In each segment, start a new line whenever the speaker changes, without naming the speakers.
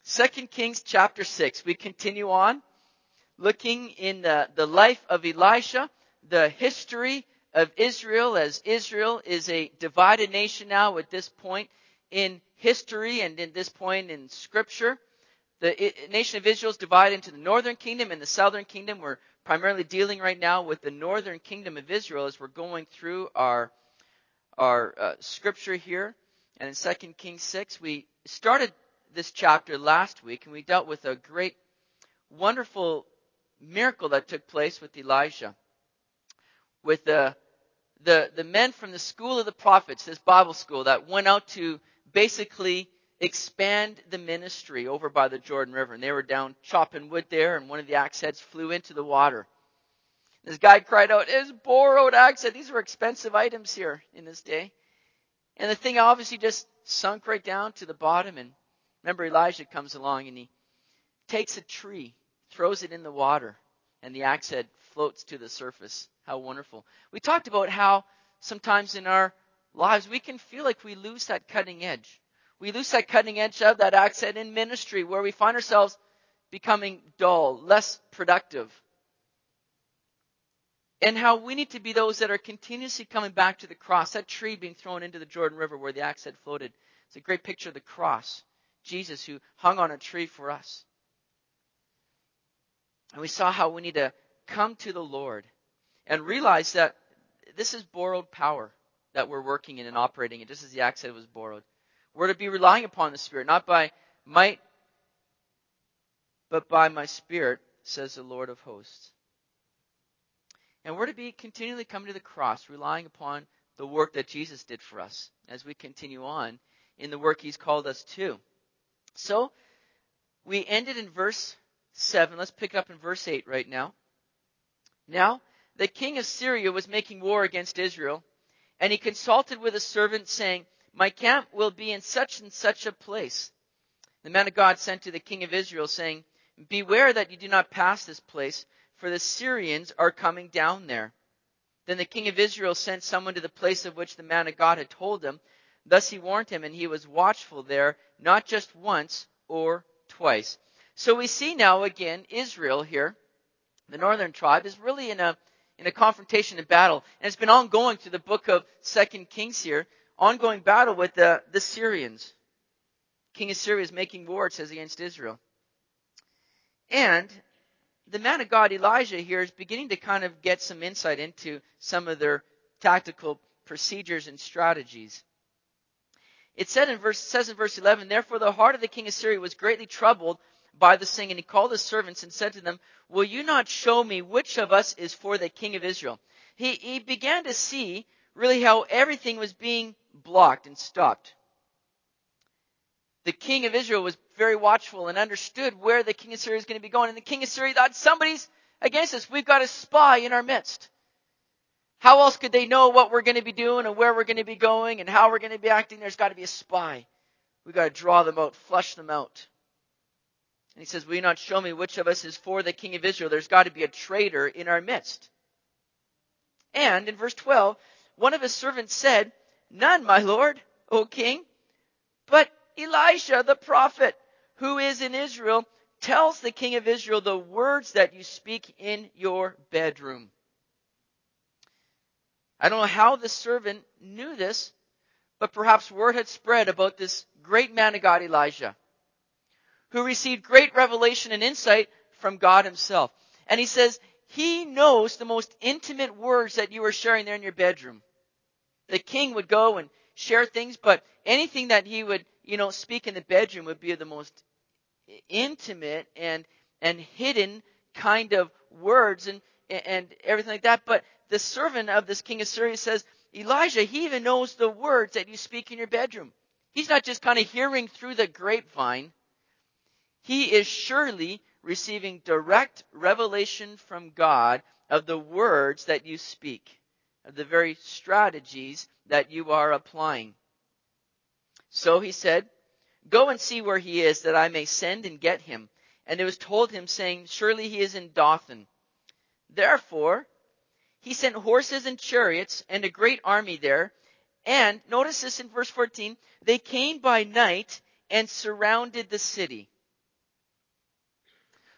2 Kings chapter 6. We continue on looking in the life of Elisha, the history of Israel, as Israel is a divided nation now at this point in history and in this point in Scripture. The nation of Israel is divided into the northern kingdom and the southern kingdom. We're primarily dealing right now with the northern kingdom of Israel as we're going through our scripture here. And in 2 Kings 6, we started this chapter last week, and we dealt with a great, wonderful miracle that took place with Elijah. With the men from the school of the prophets, this Bible school that went out to basically expand the ministry over by the Jordan River. And they were down chopping wood there, and one of the axe heads flew into the water. This guy cried out, "It's borrowed axe head." These were expensive items here in this day. And the thing obviously just sunk right down to the bottom. And remember, Elijah comes along and he takes a tree, throws it in the water, and the axe head floats to the surface. How wonderful. We talked about how sometimes in our lives we can feel like we lose that cutting edge. We lose that cutting edge of that axe head in ministry, where we find ourselves becoming dull, less productive. And how we need to be those that are continuously coming back to the cross. That tree being thrown into the Jordan River where the axe head floated. It's a great picture of the cross. Jesus who hung on a tree for us. And we saw how we need to come to the Lord and realize that this is borrowed power that we're working in and operating in, just as the axe head was borrowed. We're to be relying upon the Spirit, not by might, but by my Spirit, says the Lord of hosts. And we're to be continually coming to the cross, relying upon the work that Jesus did for us as we continue on in the work He's called us to. So, we ended in verse 7. Let's pick up in verse 8 right now. Now, the king of Syria was making war against Israel, and he consulted with a servant, saying, "My camp will be in such and such a place." The man of God sent to the king of Israel, saying, "Beware that you do not pass this place, for the Syrians are coming down there." Then the king of Israel sent someone to the place of which the man of God had told him. Thus he warned him, and he was watchful there, not just once or twice. So we see now again Israel here, the northern tribe, is really in a confrontation and battle. And it's been ongoing through the book of 2 Kings here, ongoing battle with the Syrians. King of Syria is making war, it says, against Israel. And the man of God, Elijah, here is beginning to kind of get some insight into some of their tactical procedures and strategies. It says in verse 11, "Therefore the heart of the king of Syria was greatly troubled by the saying, and he called his servants and said to them, 'Will you not show me which of us is for the king of Israel?'" He began to see really how everything was being blocked and stopped. The king of Israel was very watchful and understood where the king of Syria is going to be going. And the king of Syria thought, somebody's against us. We've got a spy in our midst. How else could they know what we're going to be doing and where we're going to be going and how we're going to be acting? There's got to be a spy. We've got to draw them out, flush them out. And he says, "Will you not show me which of us is for the king of Israel? There's got to be a traitor in our midst." And in verse 12, one of his servants said, "None, my lord, O king, but Elisha the prophet, who is in Israel, tells the king of Israel the words that you speak in your bedroom." I don't know how the servant knew this, but perhaps word had spread about this great man of God, Elijah, who received great revelation and insight from God himself. And he says, he knows the most intimate words that you are sharing there in your bedroom. The king would go and share things, but anything that he would, speak in the bedroom would be the most intimate and hidden kind of words and everything like that. But the servant of this king of Syria says, Elijah, he even knows the words that you speak in your bedroom. He's not just kind of hearing through the grapevine. He is surely receiving direct revelation from God of the words that you speak, of the very strategies that you are applying. So he said, "Go and see where he is, that I may send and get him." And it was told him, saying, "Surely he is in Dothan." Therefore, he sent horses and chariots and a great army there. And notice this in verse 14, they came by night and surrounded the city.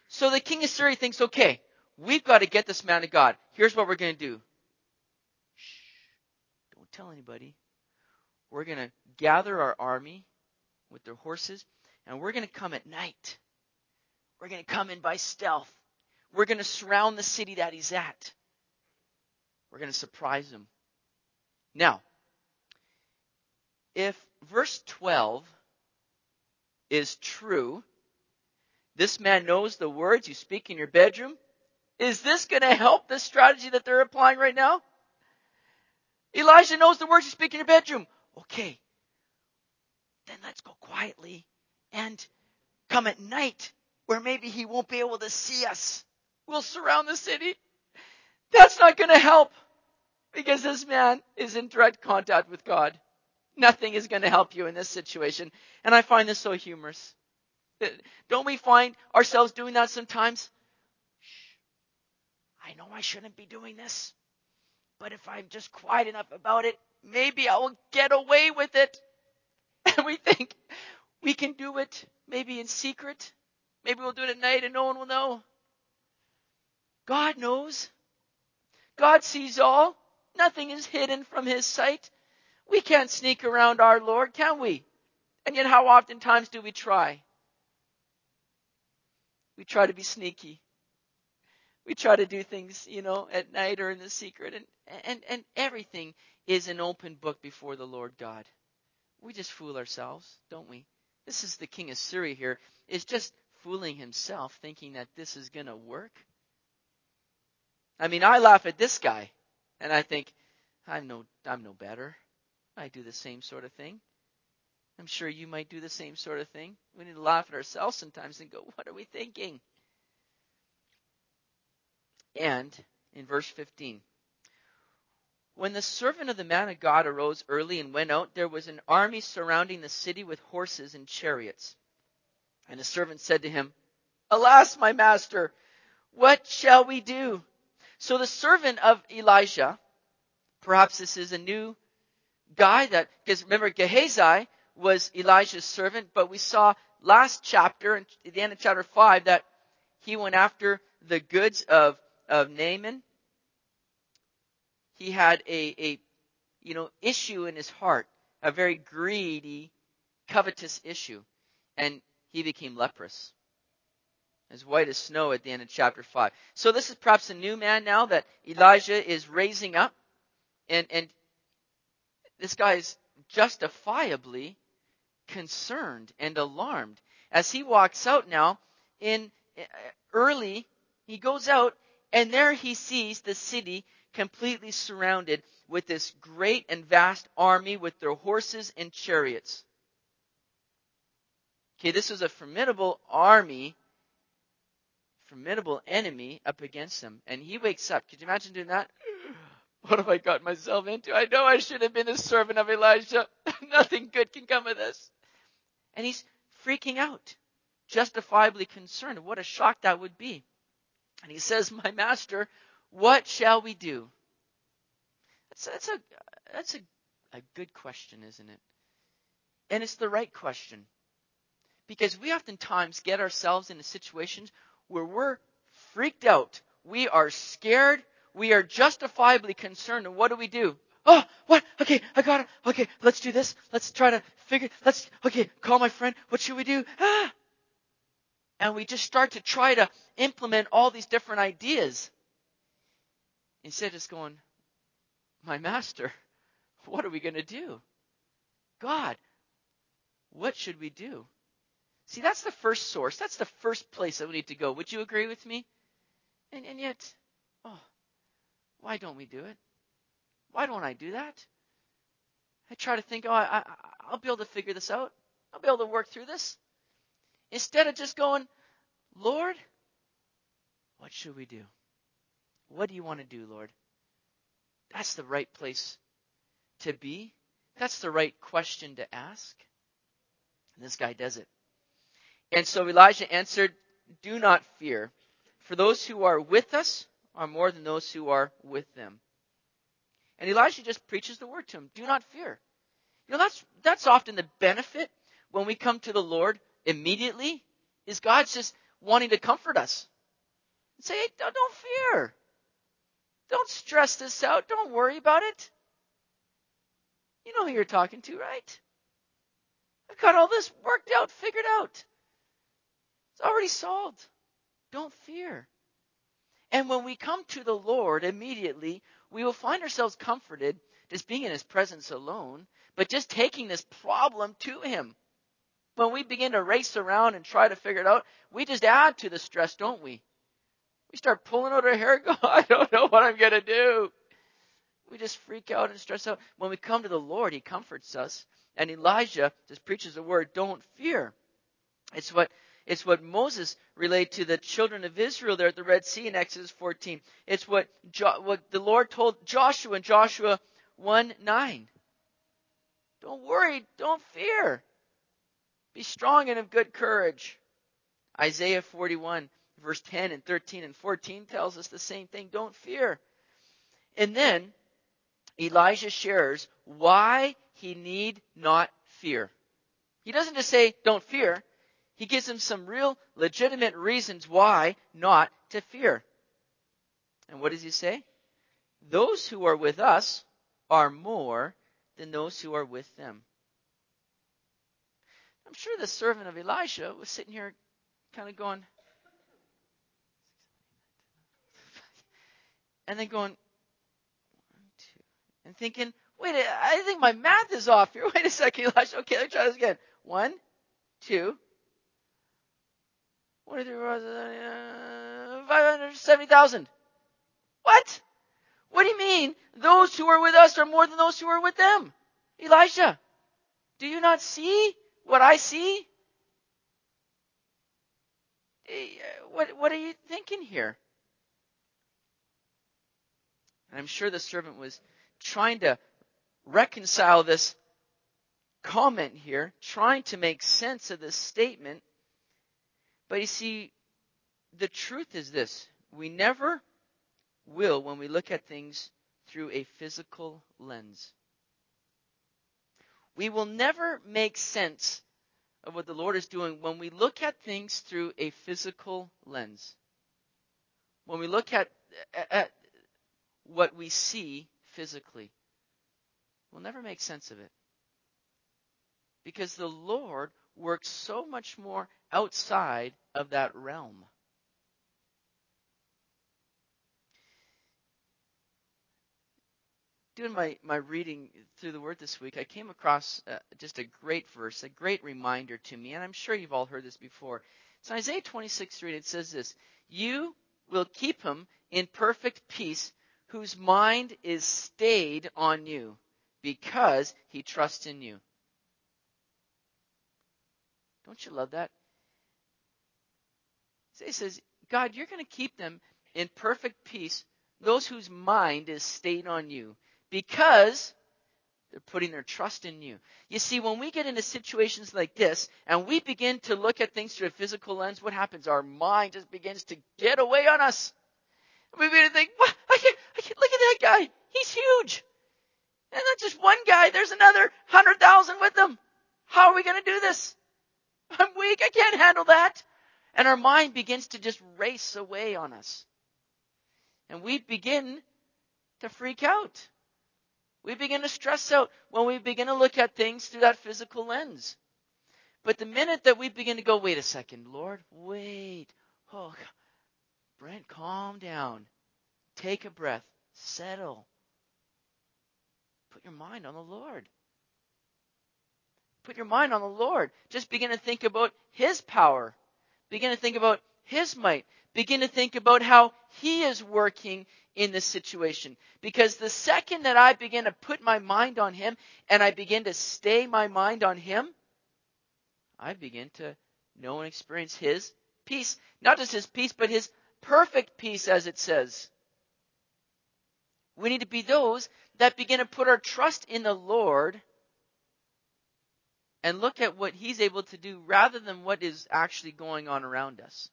So the king of Syria thinks, okay, we've got to get this man of God. Here's what we're going to do. Shh, don't tell anybody. We're going to gather our army with their horses, and we're going to come at night. We're going to come in by stealth. We're going to surround the city that he's at. We're going to surprise him. Now, if verse 12 is true, this man knows the words you speak in your bedroom. Is this going to help the strategy that they're applying right now? Elijah knows the words you speak in your bedroom. Okay, then let's go quietly and come at night where maybe he won't be able to see us. We'll surround the city. That's not going to help because this man is in direct contact with God. Nothing is going to help you in this situation. And I find this so humorous. Don't we find ourselves doing that sometimes? Shh, I know I shouldn't be doing this, but if I'm just quiet enough about it, maybe I will get away with it. And we think we can do it maybe in secret. Maybe we'll do it at night and no one will know. God knows. God sees all. Nothing is hidden from his sight. We can't sneak around our Lord, can we? And yet how oftentimes do we try? We try to be sneaky. We try to do things, at night or in the secret. And everything is an open book before the Lord God. We just fool ourselves, don't we? This is the king of Syria here, is just fooling himself, thinking that this is going to work. I mean, I laugh at this guy, and I think, I'm no better. I do the same sort of thing. I'm sure you might do the same sort of thing. We need to laugh at ourselves sometimes and go, what are we thinking? And in verse 15, when the servant of the man of God arose early and went out, there was an army surrounding the city with horses and chariots. And the servant said to him, Alas, my master, what shall we do? So the servant of Elijah, perhaps this is a new guy because remember Gehazi was Elijah's servant, but we saw last chapter, at the end of chapter 5, that he went after the goods of Naaman. He had a issue in his heart, a very greedy, covetous issue, and he became leprous, as white as snow at the end of chapter 5. So this is perhaps a new man now that Elijah is raising up, and this guy is justifiably concerned and alarmed as he walks out now. Early, he goes out, and there he sees the city completely surrounded with this great and vast army with their horses and chariots. Okay, this was a formidable army, formidable enemy up against him. And he wakes up. Could you imagine doing that? What have I got myself into? I know I should have been a servant of Elijah. Nothing good can come of this. And he's freaking out, justifiably concerned. What a shock that would be. And he says, my master, what shall we do? That's a good question, isn't it? And it's the right question. Because we oftentimes get ourselves into situations where we're freaked out. We are scared. We are justifiably concerned. And what do? Oh, what? Okay, I got it. Okay, let's do this. Let's try to call my friend. What should we do? And we just start to try to implement all these different ideas. Instead of just going, my master, what are we going to do? God, what should we do? See, that's the first source. That's the first place that we need to go. Would you agree with me? And yet, why don't we do it? Why don't I do that? I try to think, I'll be able to figure this out. I'll be able to work through this. Instead of just going, Lord, what should we do? What do you want to do, Lord? That's the right place to be. That's the right question to ask. And this guy does it. And so Elijah answered, do not fear, for those who are with us are more than those who are with them. And Elijah just preaches the word to him. Do not fear. That's often the benefit when we come to the Lord immediately, is God's just wanting to comfort us. And say, hey, don't fear. Don't stress this out. Don't worry about it. You know who you're talking to, right? I've got all this worked out, figured out. It's already solved. Don't fear. And when we come to the Lord immediately, we will find ourselves comforted just being in His presence alone, but just taking this problem to Him. When we begin to race around and try to figure it out, we just add to the stress, don't we? We start pulling out our hair and go, I don't know what I'm going to do. We just freak out and stress out. When we come to the Lord, He comforts us. And Elijah just preaches the word, don't fear. It's what Moses relayed to the children of Israel there at the Red Sea in Exodus 14. It's what the Lord told Joshua in Joshua 1:9. Don't worry, don't fear. Be strong and of good courage. Isaiah 41, verse 10 and 13 and 14 tells us the same thing. Don't fear. And then Elijah shares why he need not fear. He doesn't just say, don't fear. He gives them some real legitimate reasons why not to fear. And what does he say? Those who are with us are more than those who are with them. I'm sure the servant of Elisha was sitting here kind of going, and then going, 1, 2, and thinking, wait, I think my math is off here. Wait a second, Elisha. Okay, let's try this again. 1, 2, 570,000. What? What do you mean? Those who are with us are more than those who are with them. Elijah, do you not see what I see? What are you thinking here? And I'm sure the servant was trying to reconcile this comment here, trying to make sense of this statement. But you see, the truth is this. We never will when we look at things through a physical lens. We will never make sense of what the Lord is doing when we look at things through a physical lens. When we look at what we see physically, we'll never make sense of it. Because the Lord works so much more outside of that realm. Doing my reading through the Word this week, I came across just a great verse, a great reminder to me, and I'm sure you've all heard this before. It's Isaiah 26:3, it says this, you will keep him in perfect peace whose mind is stayed on you because he trusts in you. Don't you love that? It says, God, you're going to keep them in perfect peace, those whose mind is stayed on you, because they're putting their trust in you. You see, when we get into situations like this, and we begin to look at things through a physical lens, what happens? Our mind just begins to get away on us. We begin to think, what? I can't, look at that guy. He's huge. And not just one guy, there's another 100,000 with him. How are we going to do this? I'm weak, I can't handle that. And our mind begins to just race away on us. And we begin to freak out. We begin to stress out when we begin to look at things through that physical lens. But the minute that we begin to go, wait a second, Lord, wait. Oh, Brent, calm down. Take a breath. Settle. Put your mind on the Lord. Put your mind on the Lord. Just begin to think about His power. Begin to think about His might. Begin to think about how He is working in this situation. Because the second that I begin to put my mind on Him and I begin to stay my mind on Him, I begin to know and experience His peace. Not just His peace, but His perfect peace, as it says. We need to be those that begin to put our trust in the Lord and look at what He's able to do rather than what is actually going on around us.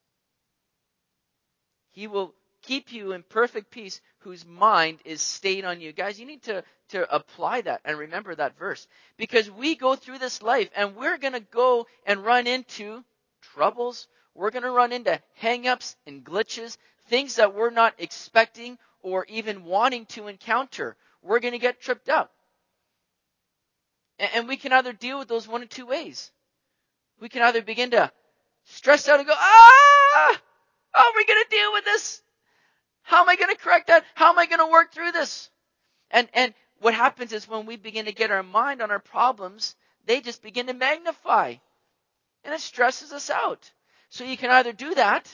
He will keep you in perfect peace whose mind is stayed on you. Guys, you need to apply that and remember that verse. Because we go through this life and we're going to go and run into troubles. We're going to run into hang-ups and glitches, things that we're not expecting or even wanting to encounter. We're going to get tripped up. And we can either deal with those one of two ways. We can either begin to stress out and go, how are we going to deal with this? How am I going to correct that? How am I going to work through this? And what happens is when we begin to get our mind on our problems, they just begin to magnify. And it stresses us out. So you can either do that.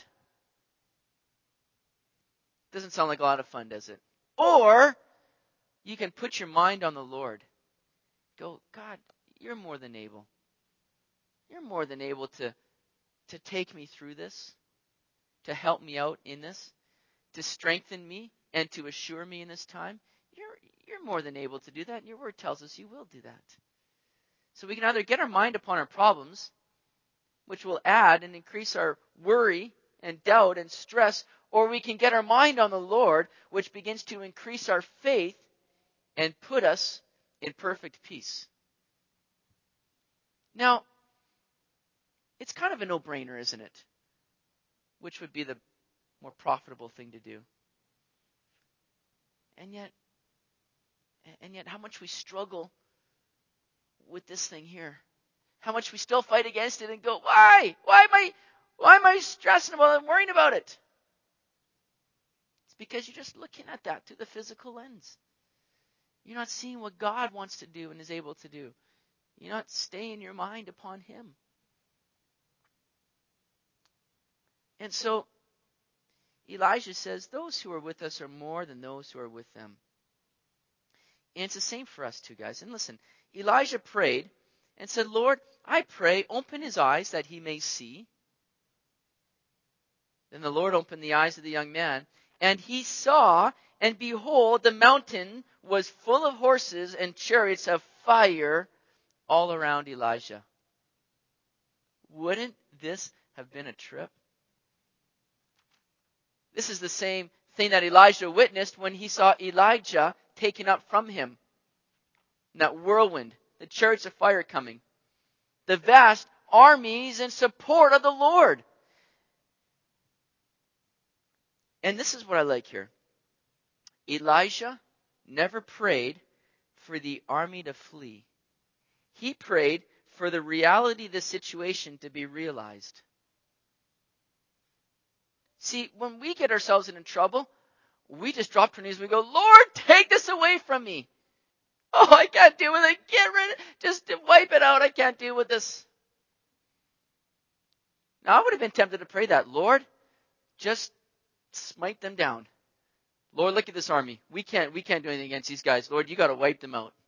Doesn't sound like a lot of fun, does it? Or you can put your mind on the Lord. Go, God, you're more than able. You're more than able to take me through this, to help me out in this, to strengthen me and to assure me in this time. You're more than able to do that, and your word tells us you will do that. So we can either get our mind upon our problems, which will add and increase our worry and doubt and stress, or we can get our mind on the Lord, which begins to increase our faith and put us in perfect peace. Now, it's kind of a no-brainer, isn't it? Which would be the more profitable thing to do. And yet how much we struggle with this thing here. How much we still fight against it and go, why? Why am I stressing about it and worrying about it? It's because you're just looking at that through the physical lens. You're not seeing what God wants to do and is able to do. You're not staying your mind upon Him. And so Elijah says, those who are with us are more than those who are with them. And it's the same for us too, guys. And listen, Elijah prayed and said, Lord, I pray, open his eyes that he may see. Then the Lord opened the eyes of the young man, and he saw, and behold, the mountain was full of horses and chariots of fire all around Elijah. Wouldn't this have been a trip? This is the same thing that Elijah witnessed when he saw Elijah taken up from him. In that whirlwind, the chariots of fire coming. The vast armies in support of the Lord. And this is what I like here. Elijah never prayed for the army to flee. He prayed for the reality of the situation to be realized. See, when we get ourselves into trouble, we just drop to our knees and we go, Lord, take this away from me. Oh, I can't deal with it. Get rid of it. Just wipe it out. I can't deal with this. Now, I would have been tempted to pray that. Lord, just smite them down. Lord, look at this army. We can't do anything against these guys. Lord, you got to wipe them out.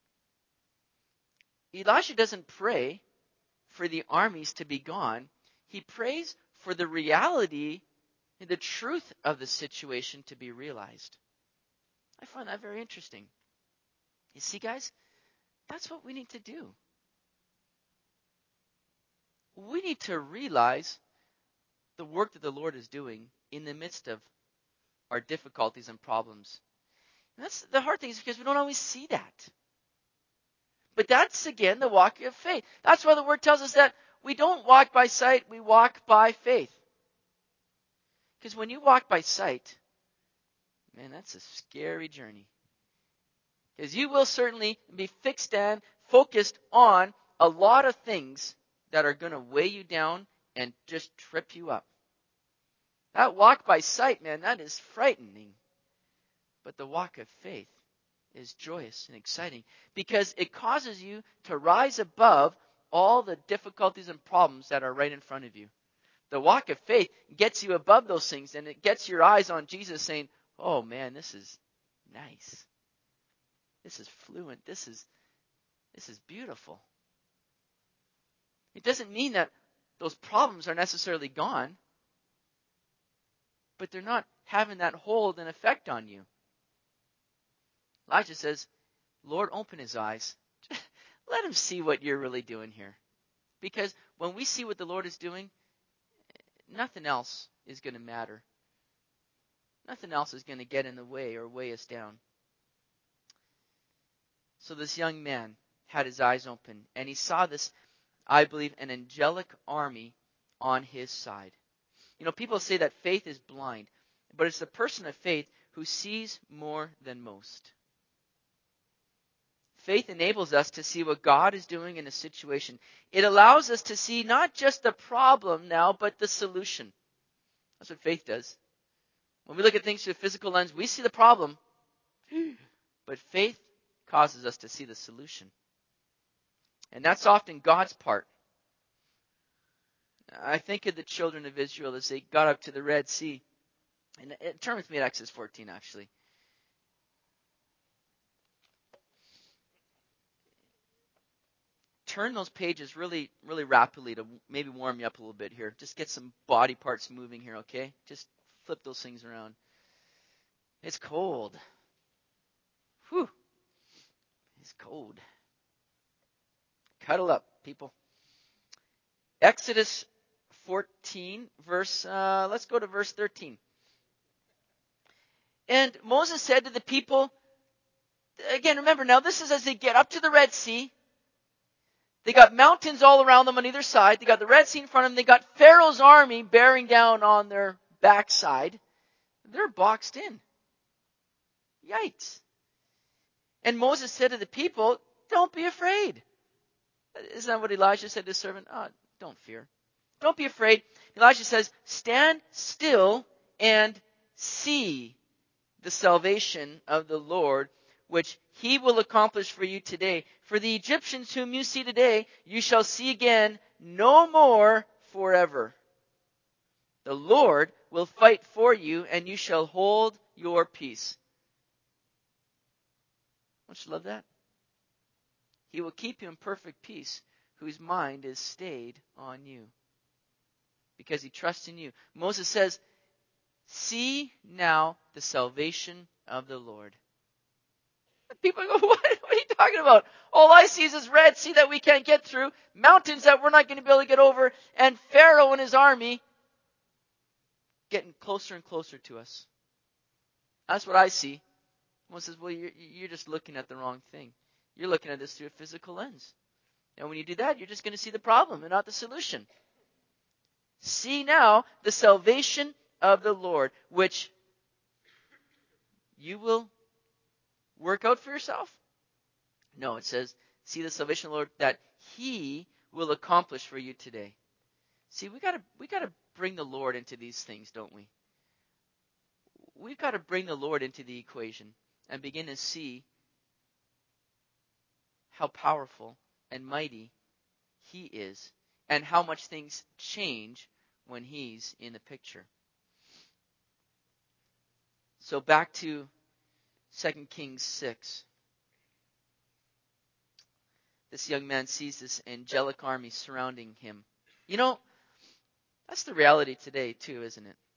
Elisha doesn't pray for the armies to be gone. He prays for the reality and the truth of the situation to be realized. I find that very interesting. You see, guys, that's what we need to do. We need to realize the work that the Lord is doing in the midst of our difficulties and problems. And that's the hard thing, is because we don't always see that. But that's, again, the walk of faith. That's why the Word tells us that we don't walk by sight, we walk by faith. Because when you walk by sight, man, that's a scary journey. Because you will certainly be fixed and focused on a lot of things that are going to weigh you down and just trip you up. That walk by sight, man, that is frightening. But the walk of faith is joyous and exciting because it causes you to rise above all the difficulties and problems that are right in front of you. The walk of faith gets you above those things, and it gets your eyes on Jesus saying, oh man, this is nice. This is fluent. This is beautiful. It doesn't mean that those problems are necessarily gone, but they're not having that hold and effect on you. Elijah says, Lord, open his eyes. Let him see what you're really doing here. Because when we see what the Lord is doing, nothing else is going to matter. Nothing else is going to get in the way or weigh us down. So this young man had his eyes open, and he saw this, I believe, an angelic army on his side. You know, people say that faith is blind, but it's the person of faith who sees more than most. Faith enables us to see what God is doing in a situation. It allows us to see not just the problem now, but the solution. That's what faith does. When we look at things through a physical lens, we see the problem, but faith causes us to see the solution. And that's often God's part. I think of the children of Israel as they got up to the Red Sea. And turn with me to Exodus 14, actually. Turn those pages really, really rapidly to maybe warm you up a little bit here. Just get some body parts moving here, okay? Just flip those things around. It's cold. Whew. It's cold. Cuddle up, people. Exodus 14, let's go to verse 13. And Moses said to the people, again, remember now, this is as they get up to the Red Sea. They got mountains all around them on either side. They got the Red Sea in front of them. They got Pharaoh's army bearing down on their backside. They're boxed in. Yikes. And Moses said to the people, don't be afraid. Isn't that what Elijah said to his servant? Oh, don't fear. Don't be afraid. Elijah says, stand still and see the salvation of the Lord, which he will accomplish for you today. For the Egyptians whom you see today, you shall see again no more forever. The Lord will fight for you, and you shall hold your peace. Don't you love that? He will keep you in perfect peace, whose mind is stayed on you, because he trusts in you. Moses says, see now the salvation of the Lord. People go, what are you talking about? All I see is this Red Sea that we can't get through, mountains that we're not going to be able to get over, and Pharaoh and his army getting closer and closer to us. That's what I see. Moses says, well, you're just looking at the wrong thing. You're looking at this through a physical lens. And when you do that, you're just going to see the problem and not the solution. See now the salvation of the Lord, which you will work out for yourself? No, it says, see the salvation of the Lord that he will accomplish for you today. See, we gotta bring the Lord into these things, don't we? We've got to bring the Lord into the equation and begin to see how powerful and mighty he is and how much things change when he's in the picture. So back to 2 Kings 6. This young man sees this angelic army surrounding him. You know, that's the reality today too, isn't it?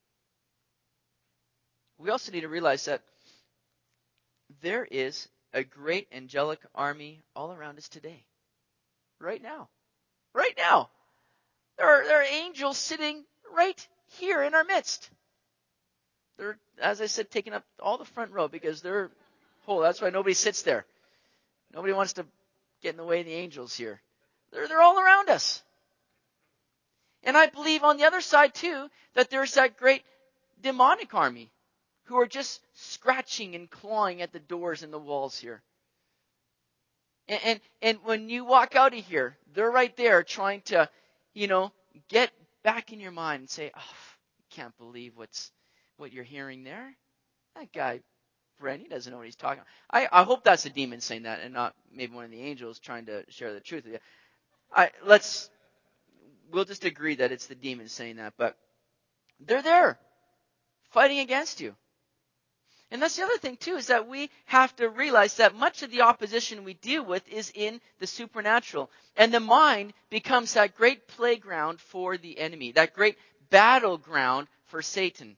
We also need to realize that there is a great angelic army all around us today. Right now. Right now. There are angels sitting right here in our midst. They're, as I said, taking up all the front row because that's why nobody sits there. Nobody wants to get in the way of the angels here. They're all around us. And I believe on the other side too, that there's that great demonic army who are just scratching and clawing at the doors and the walls here. And when you walk out of here, they're right there trying to, get back in your mind and say, oh, can't believe what you're hearing there. That guy, Brent, he doesn't know what he's talking about. I hope that's a demon saying that and not maybe one of the angels trying to share the truth with you. We'll just agree that it's the demon saying that, but they're there fighting against you. And that's the other thing too, is that we have to realize that much of the opposition we deal with is in the supernatural. And the mind becomes that great playground for the enemy, that great battleground for Satan.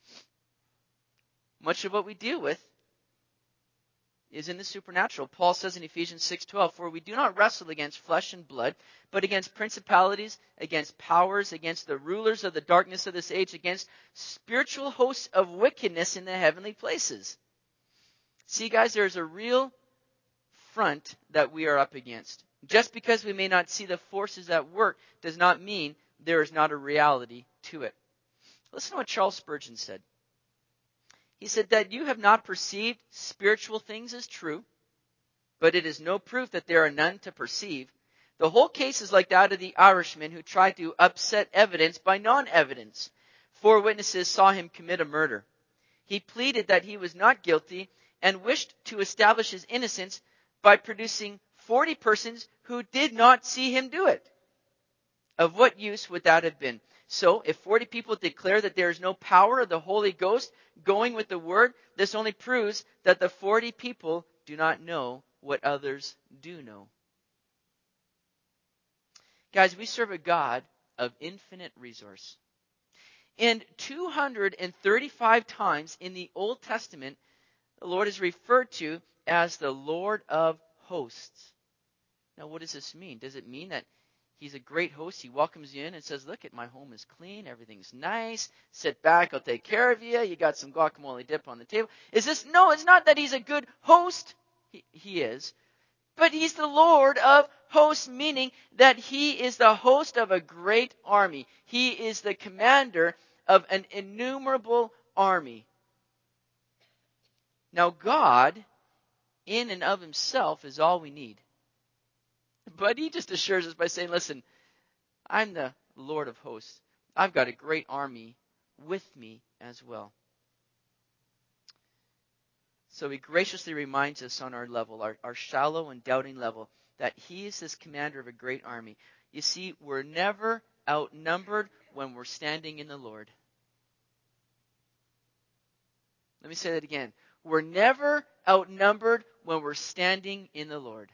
Much of what we deal with is in the supernatural. Paul says in Ephesians 6:12, for we do not wrestle against flesh and blood, but against principalities, against powers, against the rulers of the darkness of this age, against spiritual hosts of wickedness in the heavenly places. See, guys, there's a real front that we are up against. Just because we may not see the forces at work does not mean there is not a reality to it. Listen to what Charles Spurgeon said. He said that you have not perceived spiritual things as true, but it is no proof that there are none to perceive. The whole case is like that of the Irishman who tried to upset evidence by non-evidence. 4 witnesses saw him commit a murder. He pleaded that he was not guilty and wished to establish his innocence by producing 40 persons who did not see him do it. Of what use would that have been? So, if 40 people declare that there is no power of the Holy Ghost going with the word, this only proves that the 40 people do not know what others do know. Guys, we serve a God of infinite resource. And 235 times in the Old Testament, the Lord is referred to as the Lord of hosts. Now, what does this mean? Does it mean that He's a great host? He welcomes you in and says, look, my home is clean, everything's nice, sit back, I'll take care of you, you got some guacamole dip on the table. No, it's not that He's a good host. He is. But He's the Lord of hosts, meaning that He is the host of a great army. He is the commander of an innumerable army. Now, God, in and of Himself, is all we need. But He just assures us by saying, listen, I'm the Lord of hosts. I've got a great army with me as well. So He graciously reminds us on our level, our shallow and doubting level, that He is this commander of a great army. You see, we're never outnumbered when we're standing in the Lord. Let me say that again. We're never outnumbered when we're standing in the Lord.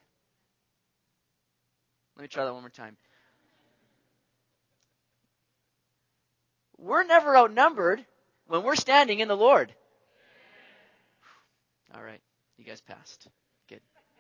Let me try that one more time. We're never outnumbered when we're standing in the Lord. All right. You guys passed. Good.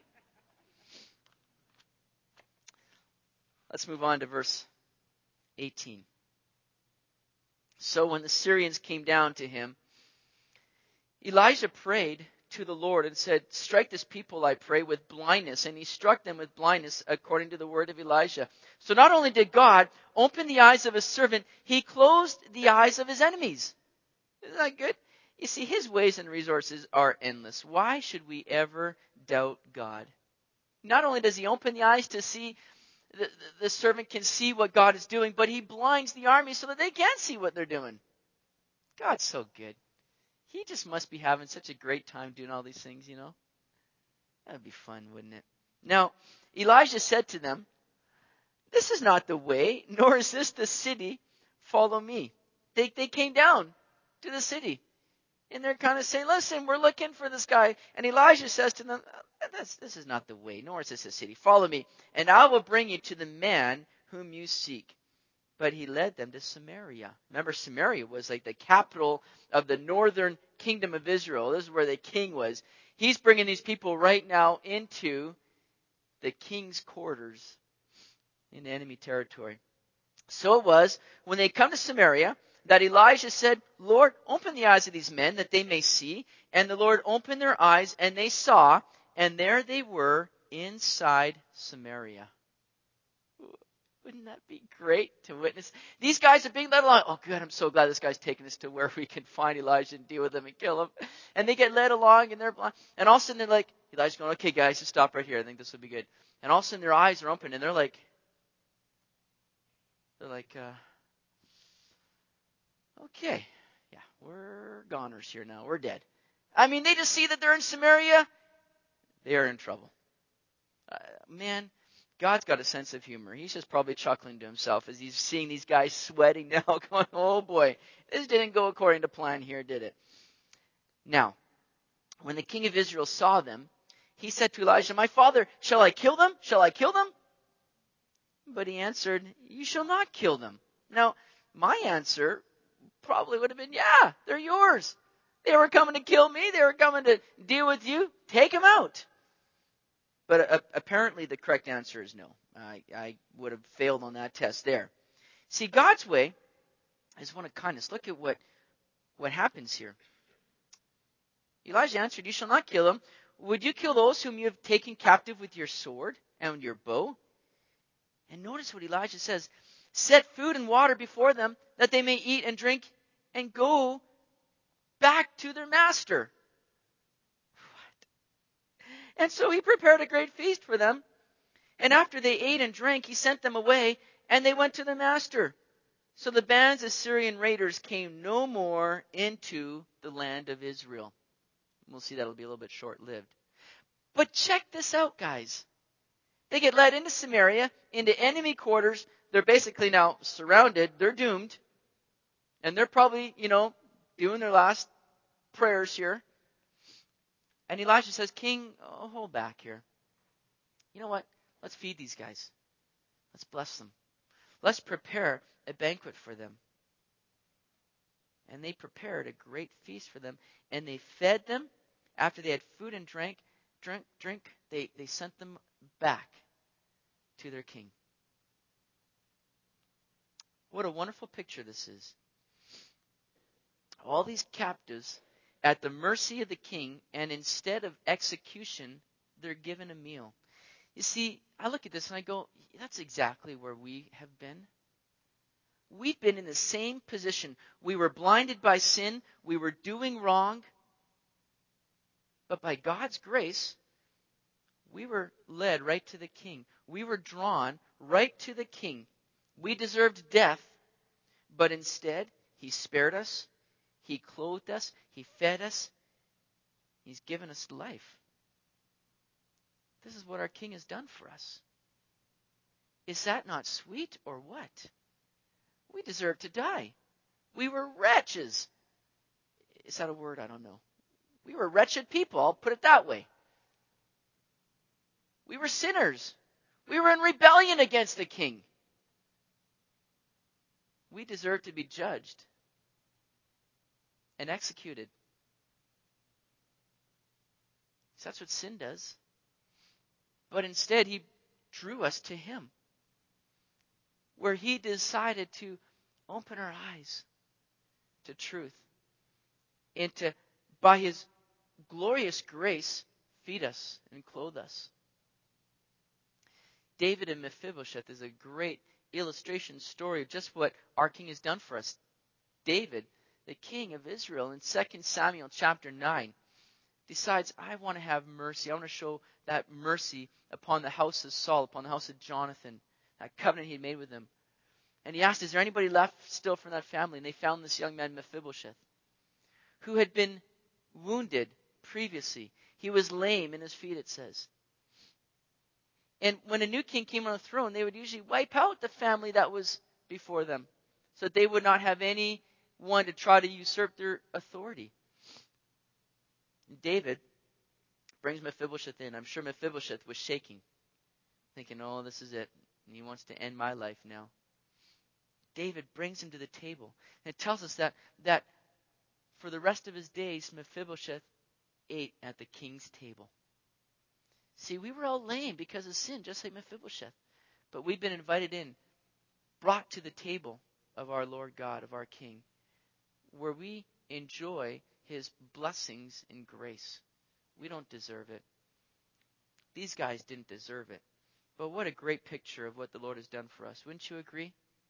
Let's move on to verse 18. So when the Syrians came down to him, Elijah prayed to the Lord and said, strike this people, I pray, with blindness. And he struck them with blindness according to the word of Elijah. So not only did God open the eyes of His servant, He closed the eyes of His enemies. Isn't that good? You see, His ways and resources are endless. Why should we ever doubt God? Not only does He open the eyes to see, the servant can see what God is doing, but He blinds the army so that they can't see what they're doing. God's so good. He just must be having such a great time doing all these things, you know. That would be fun, wouldn't it? Now, Elijah said to them, this is not the way, nor is this the city. Follow me. They came down to the city. And they're kind of saying, listen, we're looking for this guy. And Elijah says to them, this is not the way, nor is this the city. Follow me, and I will bring you to the man whom you seek. But He led them to Samaria. Remember, Samaria was like the capital of the northern kingdom of Israel. This is where the king was. He's bringing these people right now into the king's quarters in enemy territory. So it was, when they come to Samaria, that Elijah said, Lord, open the eyes of these men that they may see. And the Lord opened their eyes, and they saw, and there they were inside Samaria. Wouldn't that be great to witness? These guys are being led along. Oh, good. I'm so glad this guy's taking us to where we can find Elijah and deal with him and kill him. And they get led along, and they're blind. And all of a sudden, they're like, Elijah's going, okay, guys, just stop right here. I think this will be good. And all of a sudden, their eyes are open, and they're like, okay, yeah, we're goners here now. We're dead. I mean, they just see that they're in Samaria. They are in trouble. Man, God's got a sense of humor. He's just probably chuckling to himself as he's seeing these guys sweating now, going, oh boy, this didn't go according to plan here, did it? Now, when the king of Israel saw them, he said to Elijah, my father, shall I kill them? Shall I kill them? But he answered, you shall not kill them. Now, my answer probably would have been, yeah, they're yours. They were coming to kill me. They were coming to deal with you. Take them out. But apparently the correct answer is no. I would have failed on that test there. See, God's way is one of kindness. Look at what happens here. Elijah answered, you shall not kill them. Would you kill those whom you have taken captive with your sword and your bow? And notice what Elijah says. Set food and water before them, that they may eat and drink and go back to their master. What? And so he prepared a great feast for them. And after they ate and drank, he sent them away, and they went to the master. So the bands of Syrian raiders came no more into the land of Israel. We'll see that'll be a little bit short-lived. But check this out, guys. They get led into Samaria, into enemy quarters. They're basically now surrounded. They're doomed. And they're probably, doing their last prayers here. And Elisha says, King, hold back here. You know what? Let's feed these guys. Let's bless them. Let's prepare a banquet for them. And they prepared a great feast for them. And they fed them. After they had food and drink, they sent them back to their king. What a wonderful picture this is. All these captives at the mercy of the king, and instead of execution, they're given a meal. You see, I look at this and I go, that's exactly where we have been. We've been in the same position. We were blinded by sin. We were doing wrong. But by God's grace, we were led right to the king. We were drawn right to the king. We deserved death, but instead, he spared us. He clothed us. He fed us. He's given us life. This is what our king has done for us. Is that not sweet or what? We deserve to die. We were wretches. Is that a word? I don't know. We were wretched people. I'll put it that way. We were sinners. We were in rebellion against the king. We deserve to be judged and executed. So that's what sin does. But instead, he drew us to him, where he decided to open our eyes to truth and to, by his glorious grace, feed us and clothe us. David and Mephibosheth is a great illustration story of just what our king has done for us. David, the king of Israel, in 2 Samuel chapter 9, decides, I want to have mercy. I want to show that mercy upon the house of Saul, upon the house of Jonathan, that covenant he had made with them. And he asked, is there anybody left still from that family? And they found this young man, Mephibosheth, who had been wounded previously. He was lame in his feet, it says. And when a new king came on the throne, they would usually wipe out the family that was before them, so that they would not have anyone to try to usurp their authority. David brings Mephibosheth in. I'm sure Mephibosheth was shaking, thinking, oh, this is it. And he wants to end my life now. David brings him to the table. And it tells us that for the rest of his days, Mephibosheth ate at the king's table. See, we were all lame because of sin, just like Mephibosheth. But we've been invited in, brought to the table of our Lord God, of our King, where we enjoy his blessings and grace. We don't deserve it. These guys didn't deserve it. But what a great picture of what the Lord has done for us. Wouldn't you agree?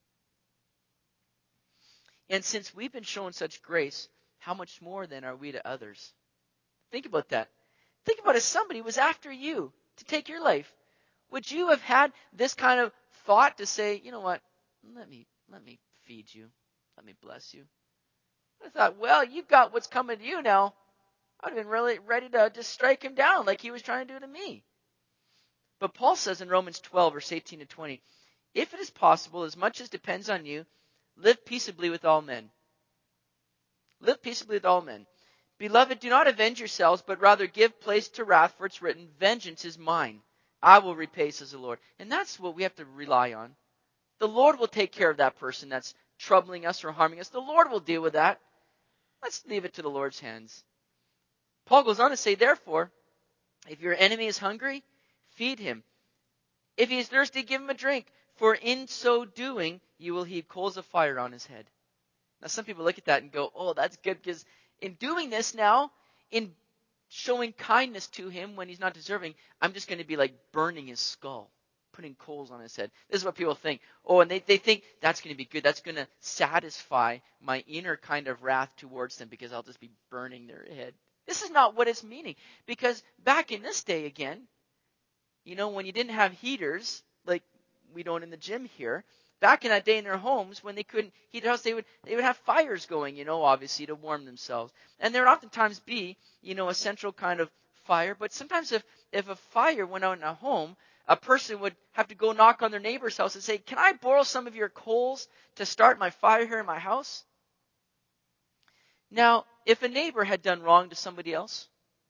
And since we've been shown such grace, how much more then are we to others? Think about that. Think about if somebody was after you to take your life. Would you have had this kind of thought to say, you know what, let me feed you. Let me bless you. I thought, well, you've got what's coming to you now. I'd have been really ready to just strike him down like he was trying to do to me. But Paul says in Romans 12, verse 18 to 20, if it is possible, as much as depends on you, live peaceably with all men. Live peaceably with all men. Beloved, do not avenge yourselves, but rather give place to wrath, for it's written, vengeance is mine. I will repay, says the Lord. And that's what we have to rely on. The Lord will take care of that person that's troubling us or harming us. The Lord will deal with that. Let's leave it to the Lord's hands. Paul goes on to say, therefore, if your enemy is hungry, feed him. If he is thirsty, give him a drink. For in so doing, you will heap coals of fire on his head. Now, some people look at that and go, oh, that's good, because in doing this now, in showing kindness to him when he's not deserving, I'm just going to be like burning his skull. putting coals on his head. This is what people think. Oh, and they think that's going to be good. That's going to satisfy my inner kind of wrath towards them because I'll just be burning their head. This is not what it's meaning. Because back in this day again, when you didn't have heaters, like we don't in the gym here, back in that day in their homes, when they couldn't heat their house, they would have fires going, obviously to warm themselves. And there would oftentimes be, a central kind of fire. But sometimes if a fire went out in a home, a person would have to go knock on their neighbor's house and say, can I borrow some of your coals to start my fire here in my house? Now, if a neighbor had done wrong to somebody else,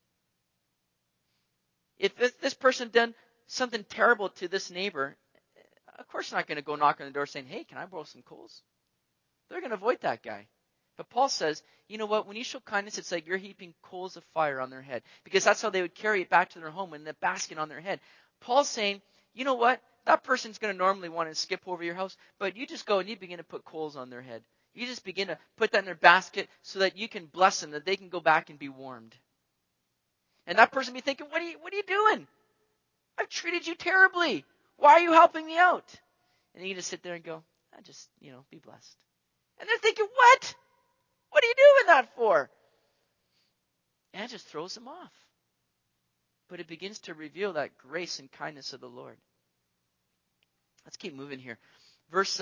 if this person done something terrible to this neighbor, of course they're not going to go knock on the door saying, hey, can I borrow some coals? They're going to avoid that guy. But Paul says, you know what? When you show kindness, it's like you're heaping coals of fire on their head. Because that's how they would carry it back to their home in the basket on their head. Paul's saying, you know what? That person's going to normally want to skip over your house. But you just go and you begin to put coals on their head. You just begin to put that in their basket so that you can bless them, that they can go back and be warmed. And that person will be thinking, what are you doing? I've treated you terribly. Why are you helping me out? And you just sit there and go, just, be blessed. And they're thinking, what? What are you doing that for? And it just throws them off. But it begins to reveal that grace and kindness of the Lord. Let's keep moving here. Verse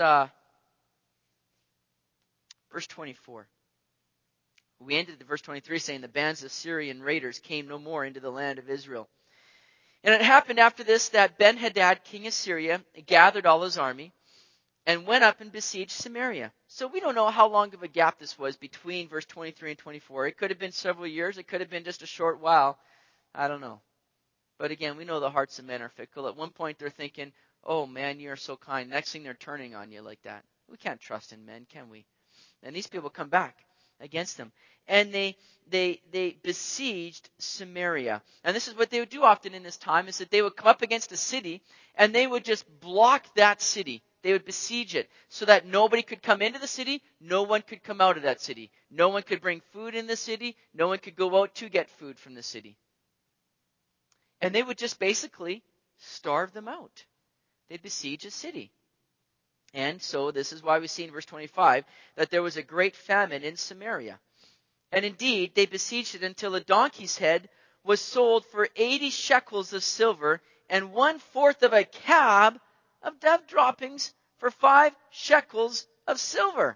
24. We ended at verse 23 saying the bands of Syrian raiders came no more into the land of Israel. And it happened after this that Ben-Hadad, king of Syria, gathered all his army and went up and besieged Samaria. So we don't know how long of a gap this was between verse 23 and 24. It could have been several years. It could have been just a short while. I don't know. But again, we know the hearts of men are fickle. At one point they're thinking, oh man, you are so kind. Next thing they're turning on you like that. We can't trust in men, can we? And these people come back against them. And they besieged Samaria. And this is what they would do often in this time, is that they would come up against a city and they would just block that city. They would besiege it so that nobody could come into the city. No one could come out of that city. No one could bring food in the city. No one could go out to get food from the city. And they would just basically starve them out. They'd besiege a city. And so this is why we see in verse 25 that there was a great famine in Samaria. And indeed, they besieged it until a donkey's head was sold for 80 shekels of silver and 1/4 of a cab of dove droppings for 5 shekels of silver.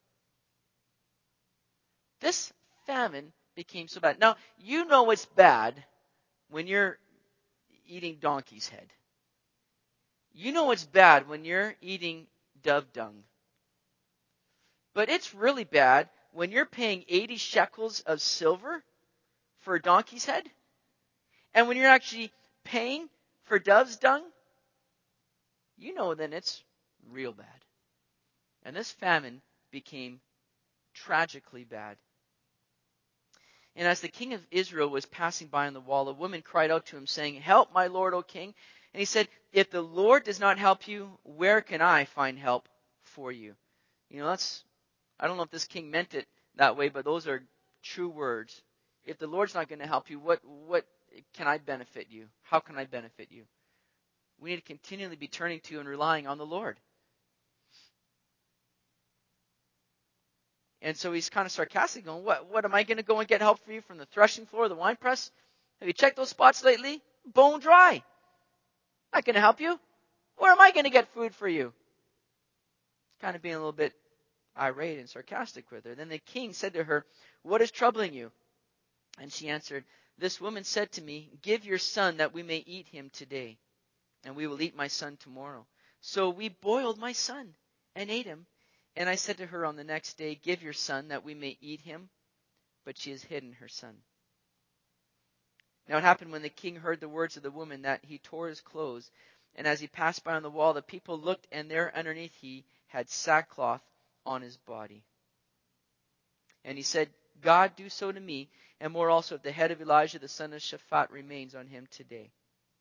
This famine became so bad. Now, you know it's bad when you're eating donkey's head. You know it's bad when you're eating dove dung. But it's really bad when you're paying 80 shekels of silver for a donkey's head. And when you're actually paying for dove's dung, you know then it's real bad. And this famine became tragically bad. And as the king of Israel was passing by on the wall, a woman cried out to him, saying, help, my lord, O king. And he said, if the Lord does not help you, where can I find help for you? I don't know if this king meant it that way, but those are true words. If the Lord's not going to help you, what can I benefit you? How can I benefit you? We need to continually be turning to and relying on the Lord. And so he's kind of sarcastic, going, what am I going to go and get help for you from the threshing floor or the wine press? Have you checked those spots lately? Bone dry. Not going to help you. Where am I going to get food for you? Kind of being a little bit irate and sarcastic with her. Then the king said to her, what is troubling you? And she answered, this woman said to me, give your son that we may eat him today, and we will eat my son tomorrow. So we boiled my son and ate him. And I said to her on the next day, give your son that we may eat him. But she has hidden her son. Now it happened when the king heard the words of the woman that he tore his clothes. And as he passed by on the wall, the people looked, and there underneath he had sackcloth on his body. And he said, God, do so to me, and more also if the head of Elijah the son of Shaphat remains on him today.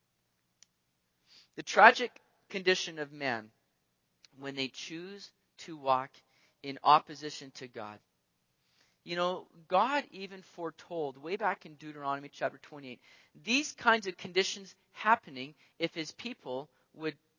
The tragic condition of man when they choose to walk in opposition to God. God even foretold way back in Deuteronomy chapter 28, these kinds of conditions happening if his people would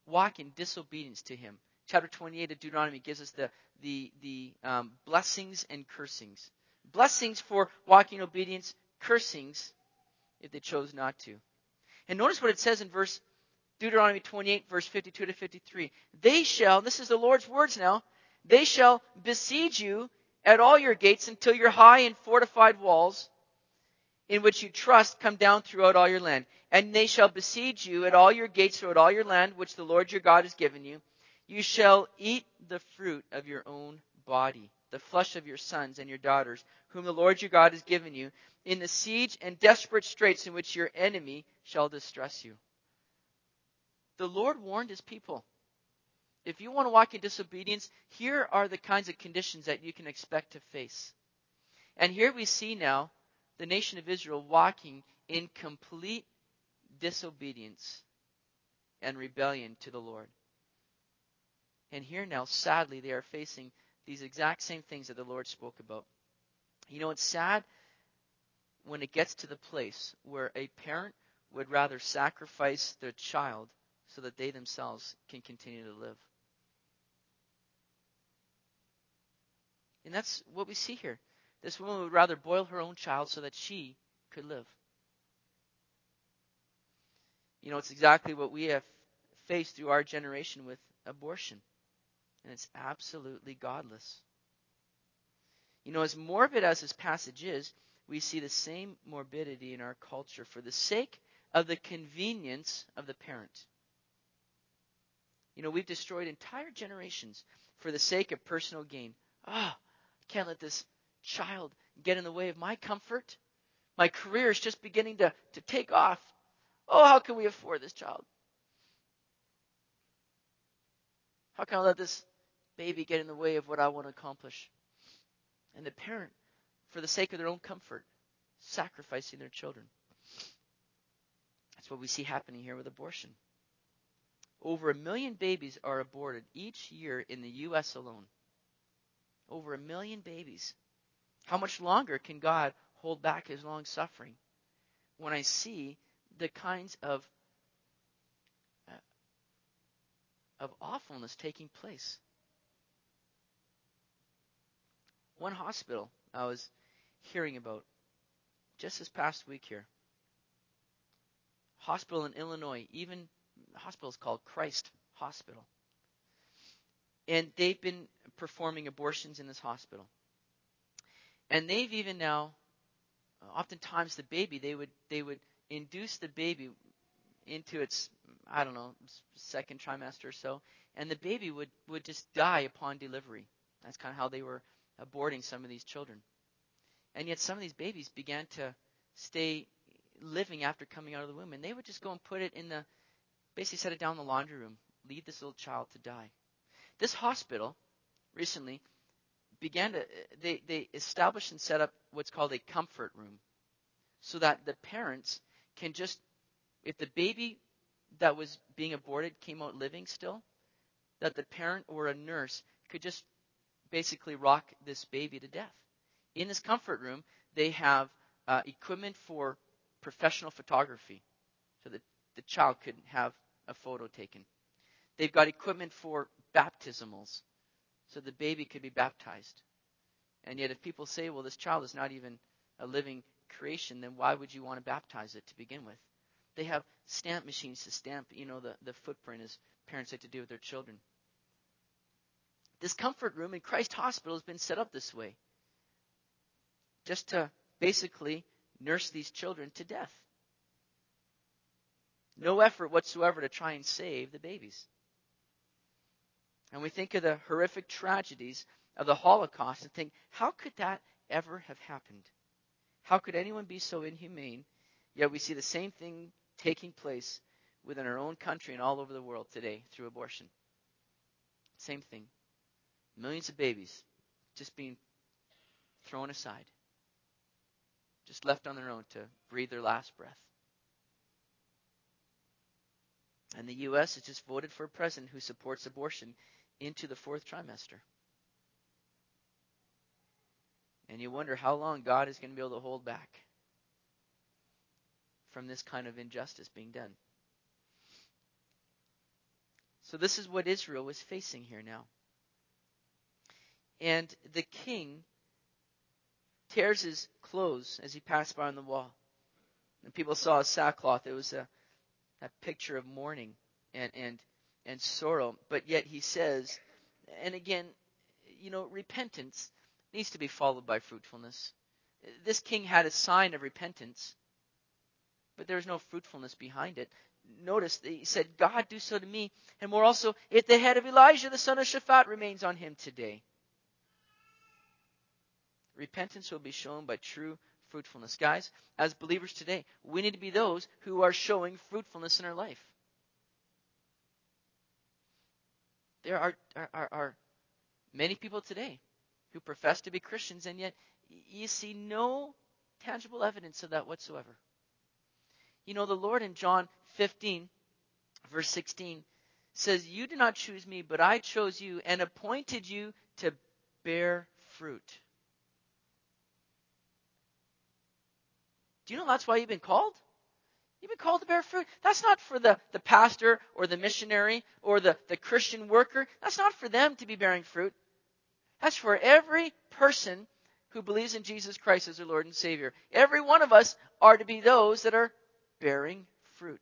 walk in disobedience to him. Chapter 28 of Deuteronomy gives us the blessings and cursings. Blessings for walking in obedience, cursings if they chose not to. And notice what it says in Deuteronomy 28, verse 52 to 53. They shall, this is the Lord's words now, they shall besiege you at all your gates until your high and fortified walls in which you trust come down throughout all your land. And they shall besiege you at all your gates throughout all your land, which the Lord your God has given you. You shall eat the fruit of your own body, the flesh of your sons and your daughters, whom the Lord your God has given you, in the siege and desperate straits in which your enemy shall distress you. The Lord warned his people. If you want to walk in disobedience, here are the kinds of conditions that you can expect to face. And here we see now the nation of Israel walking in complete disobedience and rebellion to the Lord. And here now, sadly, they are facing these exact same things that the Lord spoke about. You know, it's sad when it gets to the place where a parent would rather sacrifice their child so that they themselves can continue to live. And that's what we see here. This woman would rather boil her own child so that she could live. You know, it's exactly what we have faced through our generation with abortion. And it's absolutely godless. You know, as morbid as this passage is, we see the same morbidity in our culture for the sake of the convenience of the parent. You know, we've destroyed entire generations for the sake of personal gain. I can't let this child get in the way of my comfort. My career is just beginning to take off. How can we afford this child? How can I let this baby get in the way of what I want to accomplish? And the parent, for the sake of their own comfort, sacrificing their children. That's what we see happening here with abortion. Over 1 million babies are aborted each year in the U.S. alone. Over 1 million babies. How much longer can God hold back his long suffering when I see the kinds of awfulness taking place? One hospital I was hearing about just this past week here. Hospital in Illinois, even the hospital is called Christ Hospital. And they've been performing abortions in this hospital. And they've even now, oftentimes the baby, they would induce the baby into its, second trimester or so, and the baby would just die upon delivery. That's kind of how they were aborting some of these children. And yet some of these babies began to stay living after coming out of the womb, and they would just go and put it in basically set it down in the laundry room, leave this little child to die. This hospital recently they established and set up what's called a comfort room, so that the parents can just, if the baby that was being aborted came out living still, that the parent or a nurse could just basically rock this baby to death. In this comfort room, they have equipment for professional photography, so that the child could have a photo taken. They've got equipment for baptismals, so the baby could be baptized. And yet if people say, well, this child is not even a living creation, then why would you want to baptize it to begin with? They have stamp machines to stamp, the footprint, as parents like to do with their children. This comfort room in Christ Hospital has been set up this way, just to basically nurse these children to death. No effort whatsoever to try and save the babies. And we think of the horrific tragedies of the Holocaust and think, how could that ever have happened? How could anyone be so inhumane? Yet we see the same thing taking place within our own country and all over the world today through abortion. Same thing. Millions of babies just being thrown aside, just left on their own to breathe their last breath. And the U.S. has just voted for a president who supports abortion into the 4th trimester. And you wonder how long God is going to be able to hold back from this kind of injustice being done. So this is what Israel was facing here now. And the king tears his clothes as he passed by on the wall. And people saw his sackcloth. It was a picture of mourning and sorrow. But yet he says, and again, repentance needs to be followed by fruitfulness. This king had a sign of repentance, but there was no fruitfulness behind it. Notice that he said, God, do so to me, and more also, if the head of Elijah, the son of Shaphat, remains on him today. Repentance will be shown by true fruitfulness. Guys, as believers today, we need to be those who are showing fruitfulness in our life. There are many people today who profess to be Christians, and yet you see no tangible evidence of that whatsoever. The Lord in John 15, verse 16, says, you did not choose me, but I chose you and appointed you to bear fruit. Do you know that's why you've been called? You've been called to bear fruit. That's not for the pastor or the missionary or the Christian worker. That's not for them to be bearing fruit. That's for every person who believes in Jesus Christ as their Lord and Savior. Every one of us are to be those that are bearing fruit.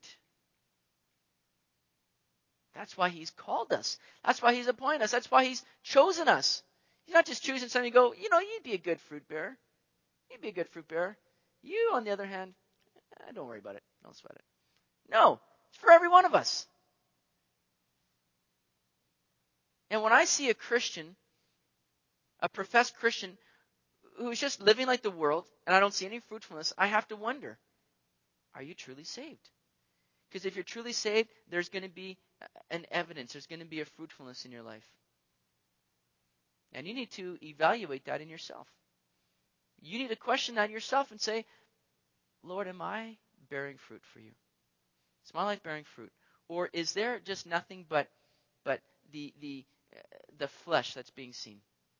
That's why He's called us. That's why He's appointed us. That's why He's chosen us. He's not just choosing somebody to go, you'd be a good fruit bearer. You'd be a good fruit bearer. You, on the other hand, don't worry about it. Don't sweat it. No, it's for every one of us. And when I see a Christian, a professed Christian, who's just living like the world, and I don't see any fruitfulness, I have to wonder, are you truly saved? Because if you're truly saved, there's going to be an evidence. There's going to be a fruitfulness in your life. And you need to evaluate that in yourself. You need to question that yourself and say, Lord, am I bearing fruit for you? Is my life bearing fruit? Or is there just nothing but the flesh that's being seen?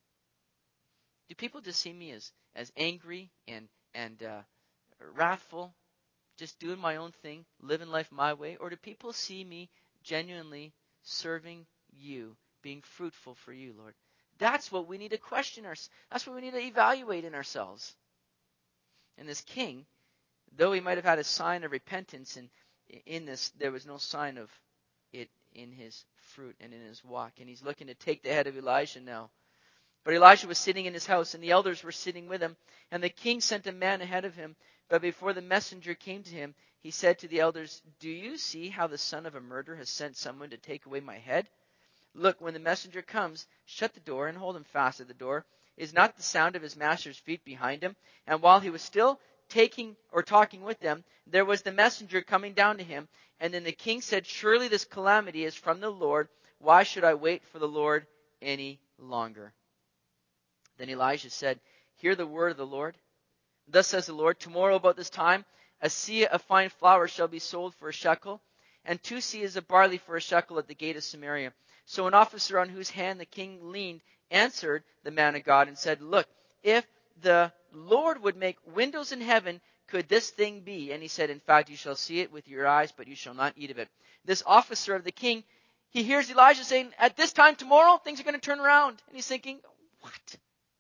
Do people just see me as angry and wrathful, just doing my own thing, living life my way? Or do people see me genuinely serving you, being fruitful for you, Lord? That's what we need to question ourselves. That's what we need to evaluate in ourselves. And this king, though he might have had a sign of repentance, and in this there was no sign of it in his fruit and in his walk. And he's looking to take the head of Elijah now. But Elijah was sitting in his house, and the elders were sitting with him. And the king sent a man ahead of him. But before the messenger came to him, he said to the elders, do you see how the son of a murderer has sent someone to take away my head? Look, when the messenger comes, shut the door and hold him fast at the door. Is not the sound of his master's feet behind him? And while he was still talking with them, there was the messenger coming down to him. And then the king said, surely this calamity is from the Lord. Why should I wait for the Lord any longer? Then Elijah said, hear the word of the Lord. Thus says the Lord, tomorrow about this time, a seah of fine flour shall be sold for a shekel, and 2 seahs of barley for a shekel at the gate of Samaria. So an officer on whose hand the king leaned answered the man of God and said, look, if the Lord would make windows in heaven, could this thing be? And he said, in fact, you shall see it with your eyes, but you shall not eat of it. This officer of the king, he hears Elijah saying, at this time tomorrow, things are going to turn around. And he's thinking, what?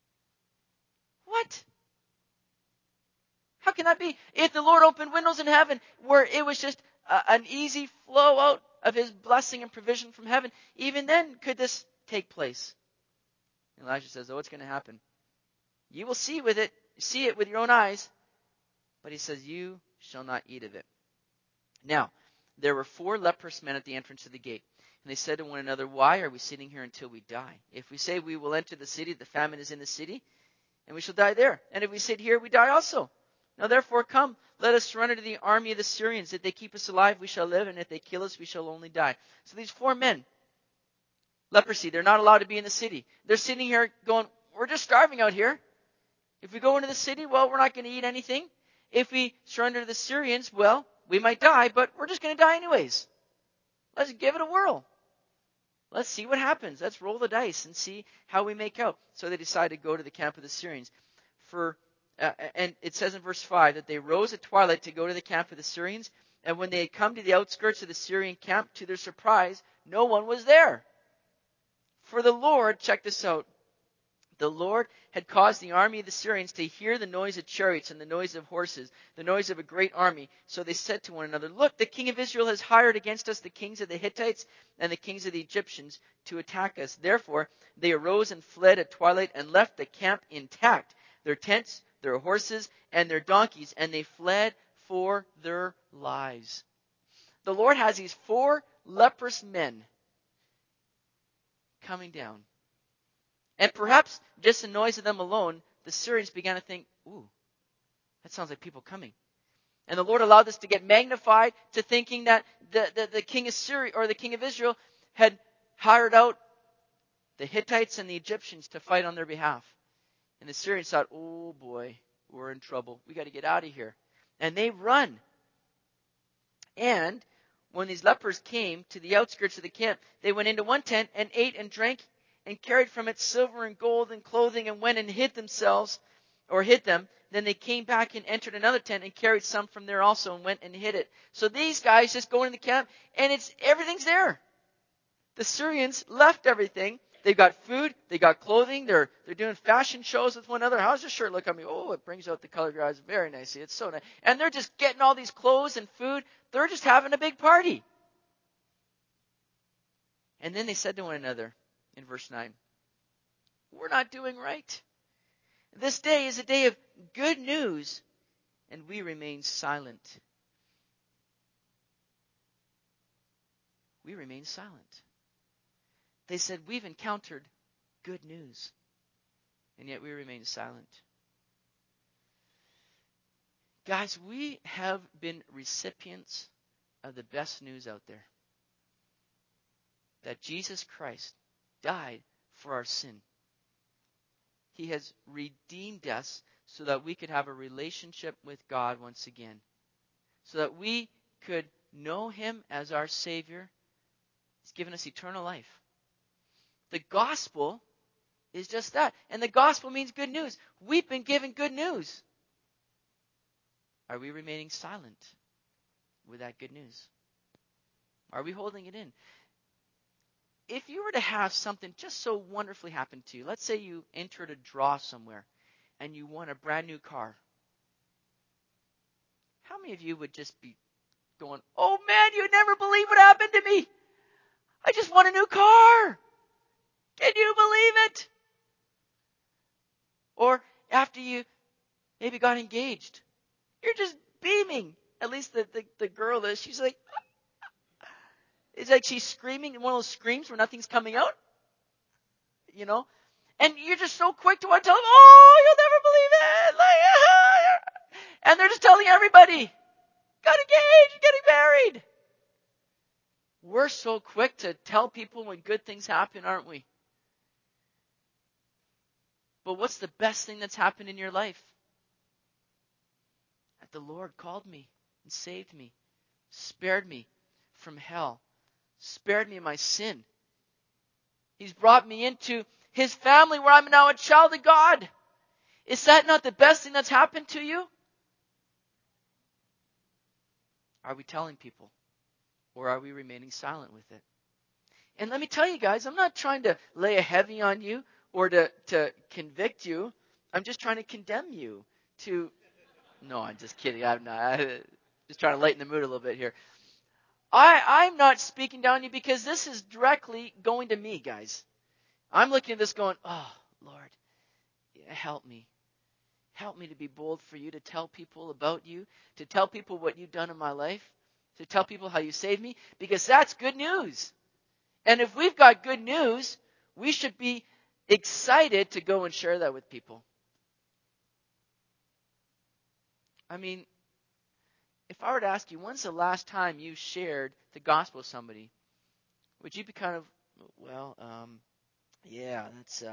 What? How can that be? If the Lord opened windows in heaven where it was just an easy flow out of His blessing and provision from heaven, even then could this take place? Elijah says, oh, it's going to happen. You will see it with your own eyes. But he says, you shall not eat of it. Now, there were 4 leprous men at the entrance of the gate. And they said to one another, why are we sitting here until we die? If we say we will enter the city, the famine is in the city, and we shall die there. And if we sit here, we die also. Now therefore come, let us surrender to the army of the Syrians. If they keep us alive, we shall live, and if they kill us, we shall only die. So these 4 men, leprosy, they're not allowed to be in the city. They're sitting here going, we're just starving out here. If we go into the city, well, we're not going to eat anything. If we surrender to the Syrians, well, we might die, but we're just going to die anyways. Let's give it a whirl. Let's see what happens. Let's roll the dice and see how we make out. So they decided to go to the camp of the Syrians. And it says in verse 5 that they rose at twilight to go to the camp of the Syrians. And when they had come to the outskirts of the Syrian camp, to their surprise, no one was there. For the Lord, check this out, the Lord had caused the army of the Syrians to hear the noise of chariots and the noise of horses, the noise of a great army. So they said to one another, look, the king of Israel has hired against us the kings of the Hittites and the kings of the Egyptians to attack us. Therefore, they arose and fled at twilight and left the camp intact, their tents, their horses, and their donkeys, and they fled for their lives. The Lord has these 4 leprous men coming down. And perhaps just the noise of them alone, the Syrians began to think, ooh, that sounds like people coming. And the Lord allowed this to get magnified to thinking that the king of Syria or the king of Israel had hired out the Hittites and the Egyptians to fight on their behalf. And the Syrians thought, oh boy, we're in trouble. We got to get out of here. And they run. And when these lepers came to the outskirts of the camp, they went into one tent and ate and drank and carried from it silver and gold and clothing and went and hid them. Then they came back and entered another tent and carried some from there also and went and hid it. So these guys just go into the camp and everything's there. The Syrians left everything. They've got food. They got clothing. They're doing fashion shows with one another. How's this shirt look on me? Oh, it brings out the color of your eyes very nicely. It's so nice. And they're just getting all these clothes and food. They're just having a big party. And then they said to one another in verse 9, we're not doing right. This day is a day of good news, and we remain silent. We remain silent. They said, we've encountered good news, and yet we remain silent. Guys, we have been recipients of the best news out there. That Jesus Christ died for our sin. He has redeemed us so that we could have a relationship with God once again. So that we could know Him as our Savior. He's given us eternal life. The gospel is just that. And the gospel means good news. We've been given good news. Are we remaining silent with that good news? Are we holding it in? If you were to have something just so wonderfully happen to you, let's say you entered a draw somewhere and you won a brand new car. How many of you would just be going, oh man, you'd never believe what happened to me. I just won a new car. Can you believe it? Or after you maybe got engaged, you're just beaming. At least the girl is. She's like, it's like she's screaming in one of those screams where nothing's coming out. You know? And you're just so quick to want to tell them, oh, you'll never believe it. And they're just telling everybody, got engaged, getting married. We're so quick to tell people when good things happen, aren't we? But what's the best thing that's happened in your life? That the Lord called me and saved me, spared me from hell, spared me of my sin. He's brought me into His family where I'm now a child of God. Is that not the best thing that's happened to you? Are we telling people? Or are we remaining silent with it? And let me tell you guys, I'm not trying to lay a heavy on you or to convict you. I'm just trying to condemn you to... No, I'm just kidding. I'm not. Just trying to lighten the mood a little bit here. I'm not speaking down to you because this is directly going to me, guys. I'm looking at this going, oh, Lord, help me. Help me to be bold for you, to tell people about you, to tell people what you've done in my life, to tell people how you saved me, because that's good news. And if we've got good news, we should be excited to go and share that with people. I mean, if I were to ask you, when's the last time you shared the gospel with somebody? Would you be kind of, well, yeah, that's,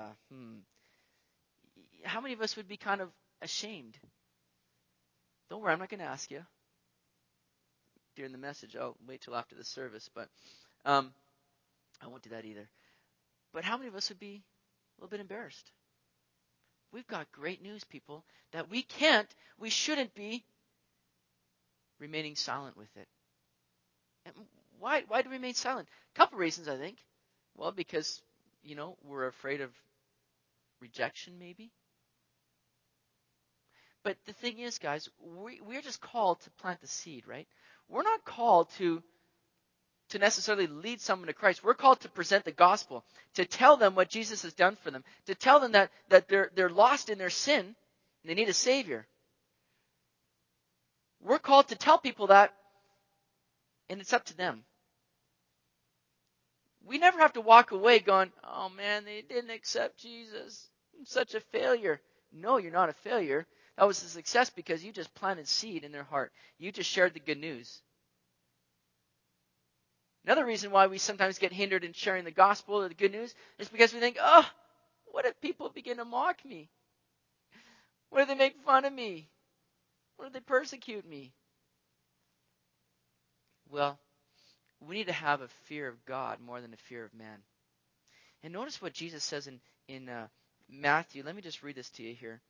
How many of us would be kind of ashamed? Don't worry, I'm not going to ask you during the message. I'll wait till after the service, but I won't do that either. But how many of us would be a little bit embarrassed? We've got great news, people, that we shouldn't be remaining silent with it. And Why do we remain silent? A couple reasons, I think. Well, because, we're afraid of rejection, maybe. But the thing is, guys, we're just called to plant the seed, right? We're not called to necessarily lead someone to Christ. We're called to present the gospel, to tell them what Jesus has done for them, to tell them that they're lost in their sin and they need a Savior. We're called to tell people that, and it's up to them. We never have to walk away going, oh man, they didn't accept Jesus. I'm such a failure. No, you're not a failure. That was a success because you just planted seed in their heart. You just shared the good news. Another reason why we sometimes get hindered in sharing the gospel or the good news is because we think, oh, what if people begin to mock me? What if they make fun of me? What if they persecute me? Well, we need to have a fear of God more than a fear of man. And notice what Jesus says in Matthew. Let me just read this to you here.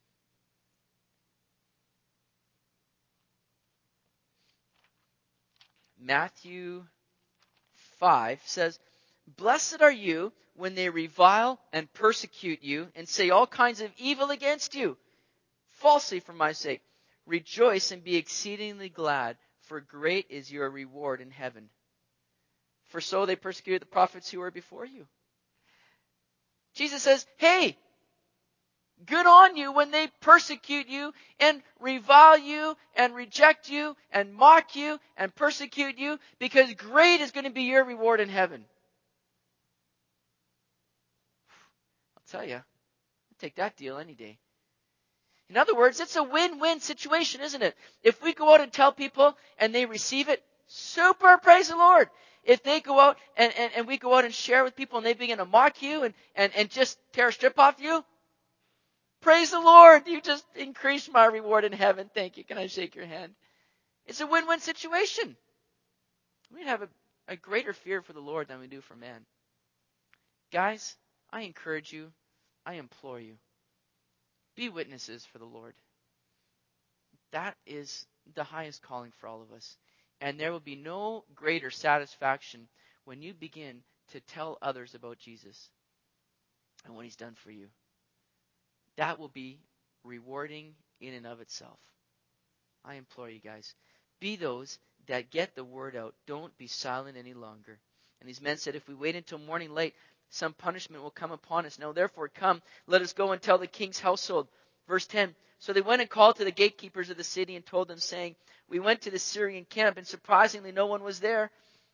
Matthew 5 says, "Blessed are you when they revile and persecute you and say all kinds of evil against you, falsely for my sake. Rejoice and be exceedingly glad, for great is your reward in heaven. For so they persecuted the prophets who were before you." Jesus says, hey, good on you when they persecute you and revile you and reject you and mock you and persecute you, because great is going to be your reward in heaven. I'll tell you, I'll take that deal any day. In other words, it's a win-win situation, isn't it? If we go out and tell people and they receive it, super, praise the Lord. If they go out and we go out and share with people and they begin to mock you and just tear a strip off you, praise the Lord, you just increased my reward in heaven. Thank you. Can I shake your hand? It's a win-win situation. We have a greater fear for the Lord than we do for man. Guys, I encourage you, I implore you, be witnesses for the Lord. That is the highest calling for all of us. And there will be no greater satisfaction when you begin to tell others about Jesus and what He's done for you. That will be rewarding in and of itself. I implore you guys, be those that get the word out. Don't be silent any longer. And these men said, if we wait until morning light, some punishment will come upon us. Now therefore come, let us go and tell the king's household. Verse 10, so they went and called to the gatekeepers of the city and told them, saying, we went to the Syrian camp, and surprisingly no one was there.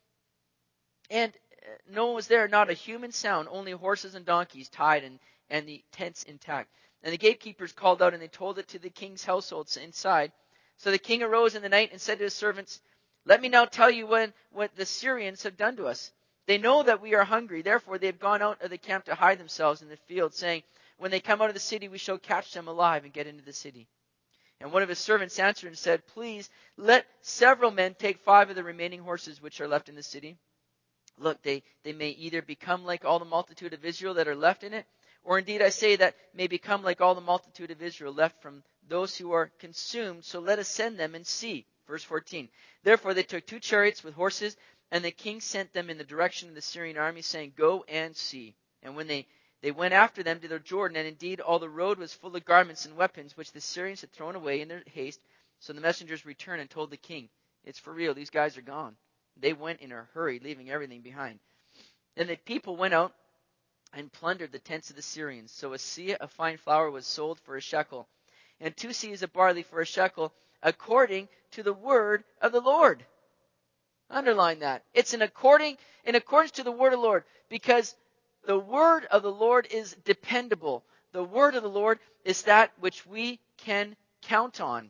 And no one was there, not a human sound, only horses and donkeys tied and the tents intact. And the gatekeepers called out, and they told it to the king's household inside. So the king arose in the night and said to his servants, let me now tell you what the Syrians have done to us. They know that we are hungry. Therefore they have gone out of the camp to hide themselves in the field, saying, when they come out of the city, we shall catch them alive and get into the city. And one of his servants answered and said, please let several men take 5 of the remaining horses which are left in the city. Look, they may either become like all the multitude of Israel that are left in it, or indeed I say that may become like all the multitude of Israel left from those who are consumed. So let us send them and see. Verse 14. Therefore they took 2 chariots with horses, and the king sent them in the direction of the Syrian army, saying, go and see. And when they went after them to the Jordan, and indeed all the road was full of garments and weapons, which the Syrians had thrown away in their haste. So the messengers returned and told the king, it's for real, these guys are gone. They went in a hurry, leaving everything behind. Then the people went out and plundered the tents of the Syrians. So a seah of fine flour was sold for a shekel, and 2 seahs of barley for a shekel, according to the word of the Lord. Underline that. It's in accordance to the word of the Lord, because the word of the Lord is dependable. The word of the Lord is that which we can count on.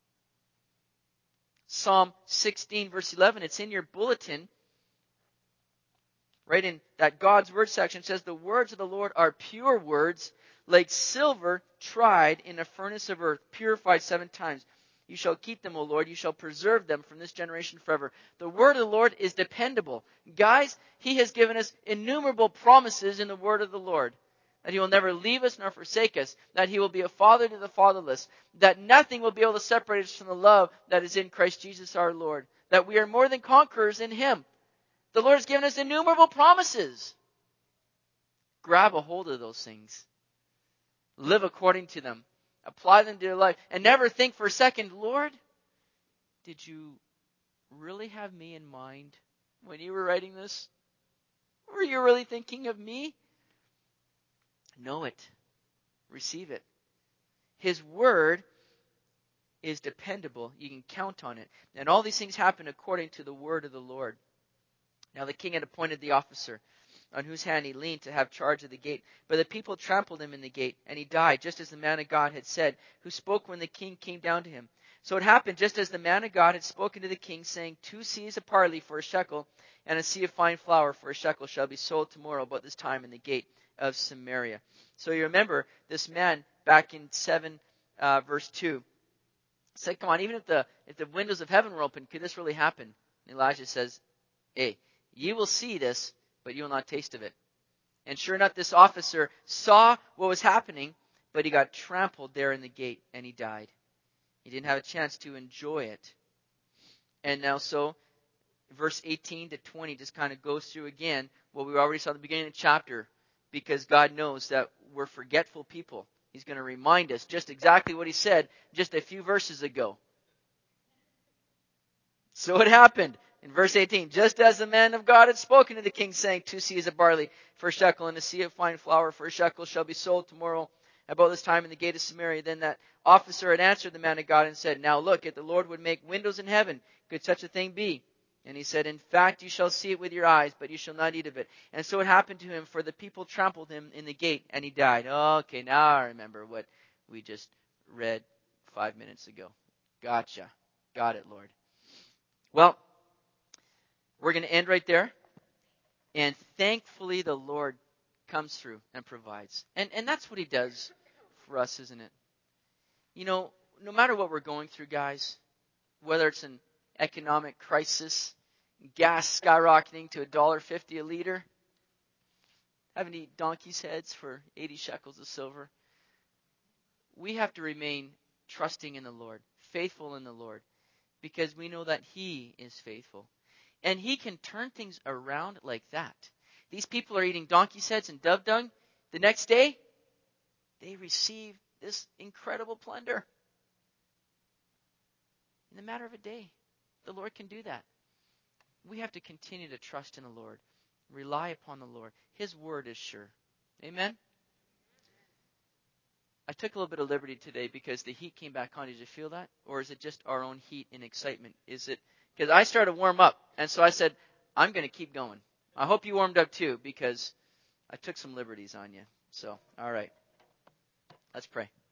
Psalm 16 verse 11, it's in your bulletin. Right in that God's word section, says, the words of the Lord are pure words, like silver tried in a furnace of earth, purified 7 times. You shall keep them, O Lord. You shall preserve them from this generation forever. The word of the Lord is dependable. Guys, He has given us innumerable promises in the word of the Lord. That He will never leave us nor forsake us. That He will be a father to the fatherless. That nothing will be able to separate us from the love that is in Christ Jesus our Lord. That we are more than conquerors in Him. The Lord has given us innumerable promises. Grab a hold of those things. Live according to them. Apply them to your life. And never think for a second, Lord, did you really have me in mind when you were writing this? Were you really thinking of me? Know it. Receive it. His word is dependable. You can count on it. And all these things happen according to the word of the Lord. Now the king had appointed the officer on whose hand he leaned to have charge of the gate. But the people trampled him in the gate, and he died, just as the man of God had said, who spoke when the king came down to him. So it happened just as the man of God had spoken to the king, saying, 2 seahs of barley for a shekel, and a seah of fine flour for a shekel shall be sold tomorrow about this time in the gate of Samaria. So you remember this man back in 7 verse 2 said, come on, even if the windows of heaven were open, could this really happen? And Elijah says, hey, ye will see this, but you will not taste of it. And sure enough, this officer saw what was happening, but he got trampled there in the gate, and he died. He didn't have a chance to enjoy it. And now so, verse 18 to 20 just kind of goes through again what we already saw at the beginning of the chapter, because God knows that we're forgetful people. He's going to remind us just exactly what he said just a few verses ago. So it happened. In verse 18, just as the man of God had spoken to the king, saying, 2 seahs of barley for a shekel, and a seah of fine flour for a shekel shall be sold tomorrow about this time in the gate of Samaria. Then that officer had answered the man of God and said, now look, if the Lord would make windows in heaven, could such a thing be? And he said, in fact, you shall see it with your eyes, but you shall not eat of it. And so it happened to him, for the people trampled him in the gate, and he died. Okay, now I remember what we just read 5 minutes ago. Gotcha. Got it, Lord. Well, we're going to end right there. And thankfully, the Lord comes through and provides. And that's what he does for us, isn't it? You know, no matter what we're going through, guys, whether it's an economic crisis, gas skyrocketing to $1.50 a liter, having to eat donkey's heads for 80 shekels of silver, we have to remain trusting in the Lord, faithful in the Lord, because we know that he is faithful. And he can turn things around like that. These people are eating donkey's heads and dove dung. The next day, they receive this incredible plunder. In a matter of a day, the Lord can do that. We have to continue to trust in the Lord. Rely upon the Lord. His word is sure. Amen? I took a little bit of liberty today because the heat came back on. Did you feel that? Or is it just our own heat and excitement? Is it? Because I started to warm up. And so I said, I'm going to keep going. I hope you warmed up too, because I took some liberties on you. So, all right. Let's pray.